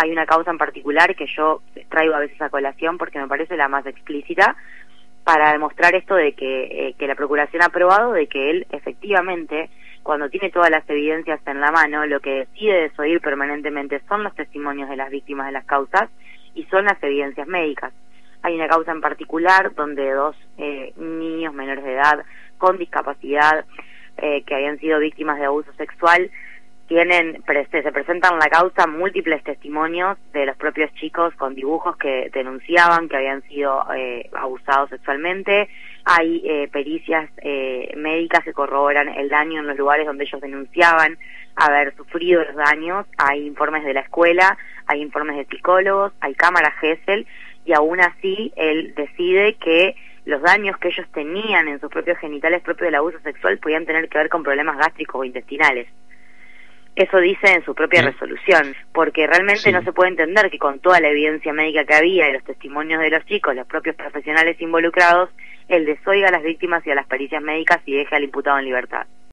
hay una causa en particular que yo traigo a veces a colación porque me parece la más explícita, para demostrar esto de que la Procuración ha probado de que él efectivamente, cuando tiene todas las evidencias en la mano, lo que decide desoír permanentemente son los testimonios de las víctimas de las causas y son las evidencias médicas. Hay una causa en particular donde dos niños menores de edad con discapacidad que habían sido víctimas de abuso sexual se presentan en la causa múltiples testimonios de los propios chicos con dibujos que denunciaban que habían sido abusados sexualmente. Hay pericias médicas que corroboran el daño en los lugares donde ellos denunciaban haber sufrido los daños. Hay informes de la escuela, hay informes de psicólogos, hay cámaras Gesell, y aún así él decide que los daños que ellos tenían en sus propios genitales propios del abuso sexual podían tener que ver con problemas gástricos o intestinales. Eso dice en su propia resolución, porque realmente no se puede entender que con toda la evidencia médica que había y los testimonios de los chicos, los propios profesionales involucrados, él desoiga a las víctimas y a las pericias médicas y deje al imputado en libertad.